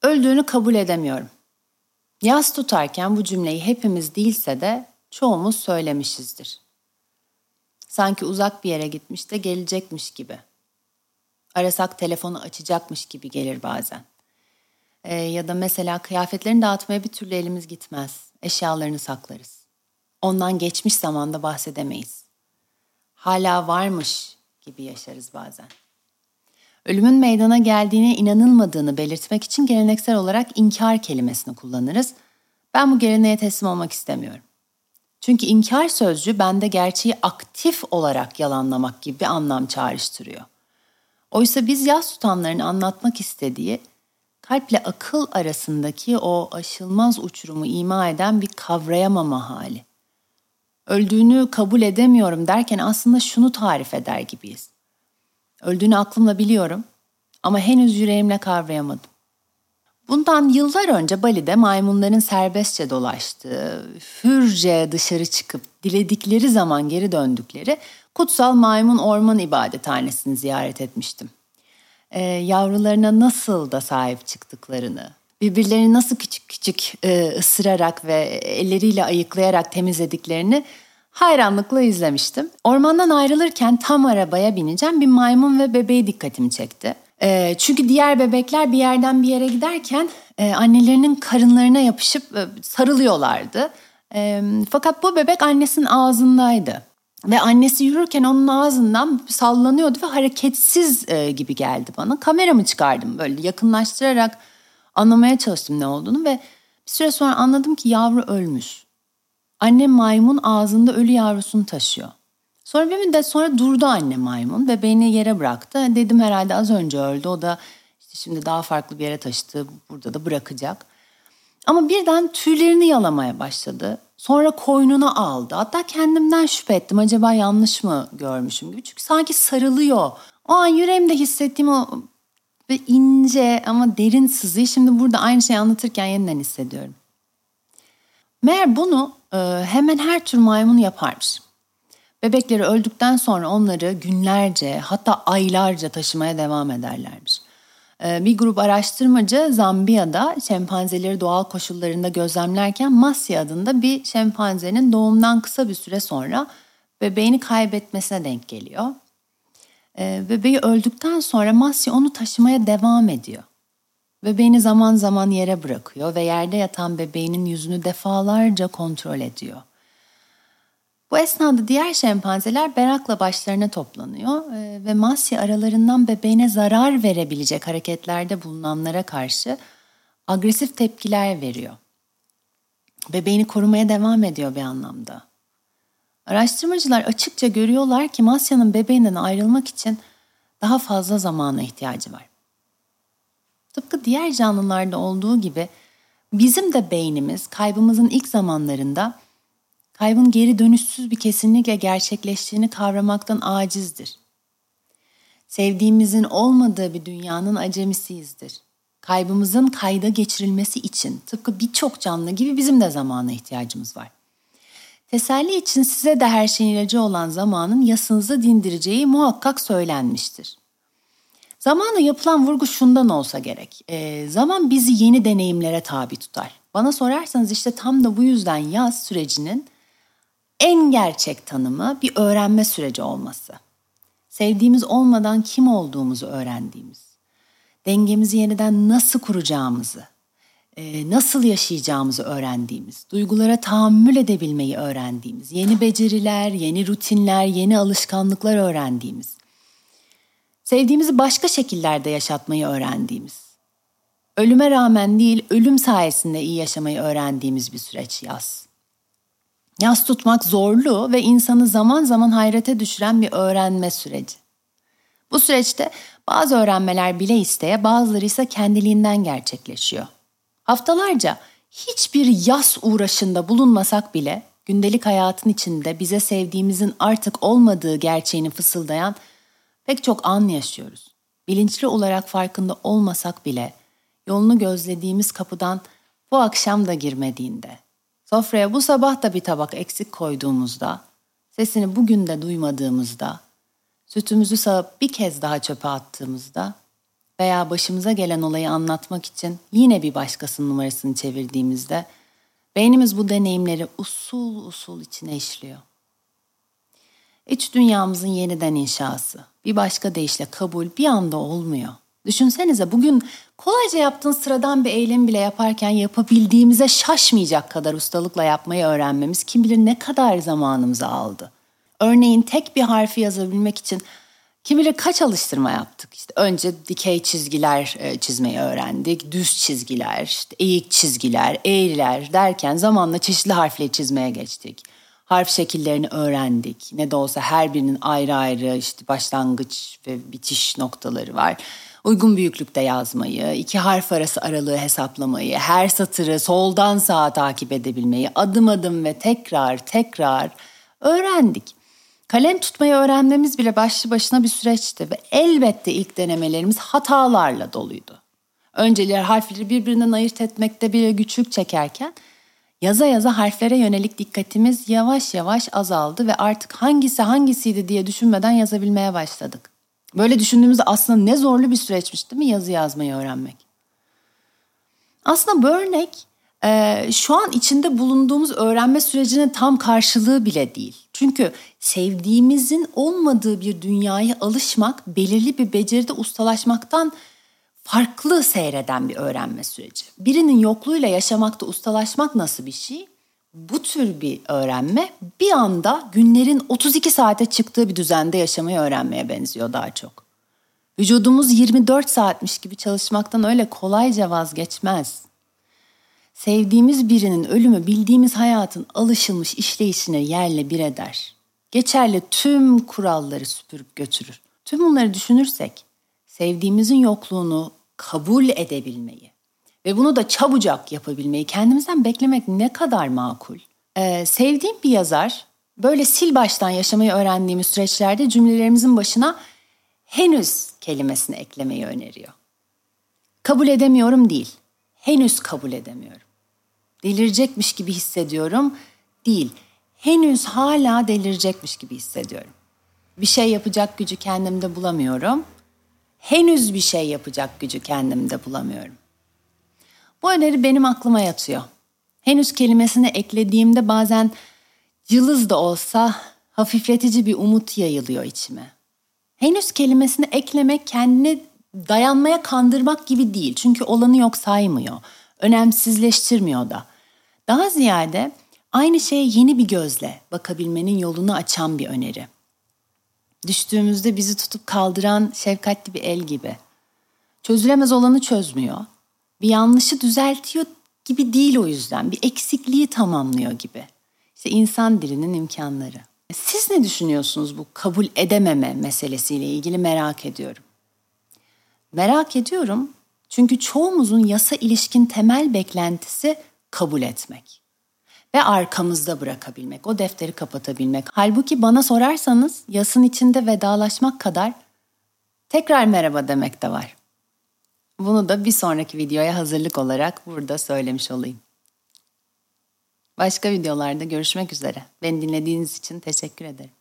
Öldüğünü kabul edemiyorum. Yas tutarken bu cümleyi hepimiz değilse de çoğumuz söylemişizdir. Sanki uzak bir yere gitmiş de gelecekmiş gibi. Arasak telefonu açacakmış gibi gelir bazen. Ya da mesela kıyafetlerini dağıtmaya bir türlü elimiz gitmez. Eşyalarını saklarız. Ondan geçmiş zamanda bahsedemeyiz. Hala varmış gibi yaşarız bazen. Ölümün meydana geldiğine inanılmadığını belirtmek için geleneksel olarak inkar kelimesini kullanırız. Ben bu geleneğe teslim olmak istemiyorum. Çünkü inkar sözcüğü bende gerçeği aktif olarak yalanlamak gibi bir anlam çağrıştırıyor. Oysa biz yas tutanların anlatmak istediği kalple akıl arasındaki o aşılmaz uçurumu ima eden bir kavrayamama hali. Öldüğünü kabul edemiyorum derken aslında şunu tarif eder gibiyiz. Öldüğünü aklımla biliyorum ama henüz yüreğimle kavrayamadım. Bundan yıllar önce Bali'de maymunların serbestçe dolaştığı, hürce dışarı çıkıp diledikleri zaman geri döndükleri kutsal maymun orman ibadethanesini ziyaret etmiştim. Yavrularına nasıl da sahip çıktıklarını, birbirlerini nasıl küçük küçük ısırarak ve elleriyle ayıklayarak temizlediklerini hayranlıkla izlemiştim. Ormandan ayrılırken tam arabaya bineceğim bir maymun ve bebeği dikkatimi çekti. Çünkü diğer bebekler bir yerden bir yere giderken annelerinin karınlarına yapışıp sarılıyorlardı. Fakat bu bebek annesinin ağzındaydı. Ve annesi yürürken onun ağzından sallanıyordu ve hareketsiz gibi geldi bana. Kameramı çıkardım böyle yakınlaştırarak anlamaya çalıştım ne olduğunu ve bir süre sonra anladım ki yavru ölmüş. Anne maymun ağzında ölü yavrusunu taşıyor. Sonra bir müddet sonra durdu anne maymun ve beni yere bıraktı. Dedim herhalde az önce öldü. O da işte şimdi daha farklı bir yere taşıdı. Burada da bırakacak. Ama birden tüylerini yalamaya başladı. Sonra koynuna aldı. Hatta kendimden şüphe ettim. Acaba yanlış mı görmüşüm gibi. Çünkü sanki sarılıyor. O an yüreğimde hissettiğim o ince ama derin sızıyı şimdi burada aynı şeyi anlatırken yeniden hissediyorum. Meğer bunu hemen her tür maymun yaparmış. Bebekleri öldükten sonra onları günlerce hatta aylarca taşımaya devam ederlermiş. Bir grup araştırmacı Zambiya'da şempanzeleri doğal koşullarında gözlemlerken Masya adında bir şempanzenin doğumdan kısa bir süre sonra bebeğini kaybetmesine denk geliyor. Bebeği öldükten sonra Masya onu taşımaya devam ediyor. Bebeğini zaman zaman yere bırakıyor ve yerde yatan bebeğinin yüzünü defalarca kontrol ediyor. Bu esnada diğer şempanzeler merakla başlarına toplanıyor ve Masya aralarından bebeğine zarar verebilecek hareketlerde bulunanlara karşı agresif tepkiler veriyor. Bebeğini korumaya devam ediyor bir anlamda. Araştırmacılar açıkça görüyorlar ki Masya'nın bebeğinden ayrılmak için daha fazla zamana ihtiyacı var. Tıpkı diğer canlılarda olduğu gibi bizim de beynimiz kaybımızın ilk zamanlarında kaybın geri dönüşsüz bir kesinlikle gerçekleştiğini kavramaktan acizdir. Sevdiğimizin olmadığı bir dünyanın acemisiyizdir. Kaybımızın kayda geçirilmesi için tıpkı birçok canlı gibi bizim de zamana ihtiyacımız var. Teselli için size de her şeyin ilacı olan zamanın yasınızı dindireceği muhakkak söylenmiştir. Zamana yapılan vurgu şundan olsa gerek. Zaman bizi yeni deneyimlere tabi tutar. Bana sorarsanız işte tam da bu yüzden yaz sürecinin en gerçek tanımı bir öğrenme süreci olması. Sevdiğimiz olmadan kim olduğumuzu öğrendiğimiz, dengemizi yeniden nasıl kuracağımızı, nasıl yaşayacağımızı öğrendiğimiz, duygulara tahammül edebilmeyi öğrendiğimiz, yeni beceriler, yeni rutinler, yeni alışkanlıklar öğrendiğimiz, sevdiğimizi başka şekillerde yaşatmayı öğrendiğimiz, ölüme rağmen değil, ölüm sayesinde iyi yaşamayı öğrendiğimiz bir süreç yaz. Yas tutmak zorlu ve insanı zaman zaman hayrete düşüren bir öğrenme süreci. Bu süreçte bazı öğrenmeler bile isteye, bazıları ise kendiliğinden gerçekleşiyor. Haftalarca hiçbir yas uğraşında bulunmasak bile gündelik hayatın içinde bize sevdiğimizin artık olmadığı gerçeğini fısıldayan pek çok an yaşıyoruz. Bilinçli olarak farkında olmasak bile yolunu gözlediğimiz kapıdan bu akşam da girmediğinde, sofraya bu sabah da bir tabak eksik koyduğumuzda, sesini bugün de duymadığımızda, sütümüzü sağıp bir kez daha çöpe attığımızda veya başımıza gelen olayı anlatmak için yine bir başkasının numarasını çevirdiğimizde beynimiz bu deneyimleri usul usul içine işliyor. İç dünyamızın yeniden inşası, bir başka deyişle kabul bir anda olmuyor. Düşünsenize bugün kolayca yaptığın sıradan bir eylem bile yaparken yapabildiğimize şaşmayacak kadar ustalıkla yapmayı öğrenmemiz kim bilir ne kadar zamanımızı aldı. Örneğin tek bir harfi yazabilmek için kim bilir kaç alıştırma yaptık. İşte önce dikey çizgiler çizmeyi öğrendik, düz çizgiler, işte eğik çizgiler, eğriler derken zamanla çeşitli harfleri çizmeye geçtik. Harf şekillerini öğrendik. Ne de olsa her birinin ayrı ayrı işte başlangıç ve bitiş noktaları var. Uygun büyüklükte yazmayı, iki harf arası aralığı hesaplamayı, her satırı soldan sağa takip edebilmeyi adım adım ve tekrar öğrendik. Kalem tutmayı öğrenmemiz bile başlı başına bir süreçti ve elbette ilk denemelerimiz hatalarla doluydu. Önceleri harfleri birbirinden ayırt etmekte bile güçlük çekerken yaza yaza harflere yönelik dikkatimiz yavaş yavaş azaldı ve artık hangisi hangisiydi diye düşünmeden yazabilmeye başladık. Böyle düşündüğümüzde aslında ne zorlu bir süreçmiş değil mi yazı yazmayı öğrenmek? Aslında bu örnek şu an içinde bulunduğumuz öğrenme sürecinin tam karşılığı bile değil. Çünkü sevdiğimizin olmadığı bir dünyaya alışmak belirli bir beceride ustalaşmaktan farklı seyreden bir öğrenme süreci. Birinin yokluğuyla yaşamakta ustalaşmak nasıl bir şey? Bu tür bir öğrenme bir anda günlerin 32 saate çıktığı bir düzende yaşamayı öğrenmeye benziyor daha çok. Vücudumuz 24 saatmiş gibi çalışmaktan öyle kolayca vazgeçmez. Sevdiğimiz birinin ölümü bildiğimiz hayatın alışılmış işleyişine yerle bir eder. Geçerli tüm kuralları süpürüp götürür. Tüm bunları düşünürsek sevdiğimizin yokluğunu kabul edebilmeyi ve bunu da çabucak yapabilmeyi kendimizden beklemek ne kadar makul. Sevdiğim bir yazar böyle sil baştan yaşamayı öğrendiğimiz süreçlerde cümlelerimizin başına henüz kelimesini eklemeyi öneriyor. Kabul edemiyorum değil, henüz kabul edemiyorum. Delirecekmiş gibi hissediyorum değil, henüz hala delirecekmiş gibi hissediyorum. Bir şey yapacak gücü kendimde bulamıyorum. Henüz bir şey yapacak gücü kendimde bulamıyorum. Bu öneri benim aklıma yatıyor. Henüz kelimesini eklediğimde bazen cılız da olsa hafifletici bir umut yayılıyor içime. Henüz kelimesini eklemek kendini dayanmaya kandırmak gibi değil. Çünkü olanı yok saymıyor. Önemsizleştirmiyor da. Daha ziyade aynı şeye yeni bir gözle bakabilmenin yolunu açan bir öneri. Düştüğümüzde bizi tutup kaldıran şefkatli bir el gibi. Çözülemez olanı çözmüyor. Bir yanlışı düzeltiyor gibi değil o yüzden. Bir eksikliği tamamlıyor gibi. İşte insan dilinin imkanları. Siz ne düşünüyorsunuz bu kabul edememe meselesiyle ilgili merak ediyorum. Merak ediyorum çünkü çoğumuzun yasa ilişkin temel beklentisi kabul etmek. Ve arkamızda bırakabilmek, o defteri kapatabilmek. Halbuki bana sorarsanız yasın içinde vedalaşmak kadar tekrar merhaba demek de var. Bunu da bir sonraki videoya hazırlık olarak burada söylemiş olayım. Başka videolarda görüşmek üzere. Beni dinlediğiniz için teşekkür ederim.